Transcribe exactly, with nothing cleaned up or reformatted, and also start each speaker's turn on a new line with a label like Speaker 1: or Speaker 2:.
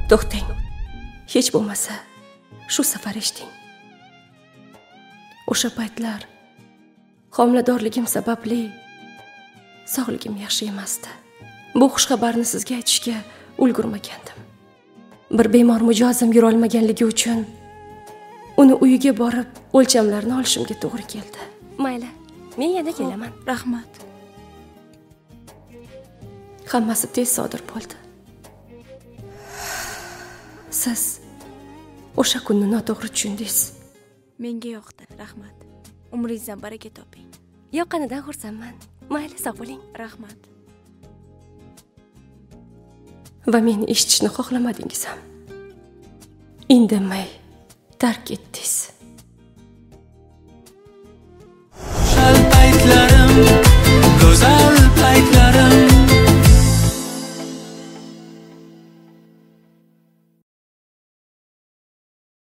Speaker 1: To'xtang. Hech bo'lmasa, shu safar eshiting. O'sha paytlar homiladorligim sababli sog'ligim yaxshi emasdi. Bu xushxabarni sizga aytishga ulgurmagandim. Bir bemor mijozim yura olmaganligi uchun uni uyiga borib o'lchamlarni olishimga to'g'ri keldi. Mayli, men yana kelaman.
Speaker 2: Rahmat.
Speaker 1: Hammasi tez sodir bo'ldi. Siz o'sha kunni noto'g'ri tushundingiz.
Speaker 2: Menga yoqdi. Rahmat. Umringizdan baraka toping.
Speaker 1: Yoqqanidan xursandman. Mayli, sog' bo'ling.
Speaker 2: Rahmat.
Speaker 1: Va meni eshitishni xohlamadingiz ham. Indamay tark etdingiz.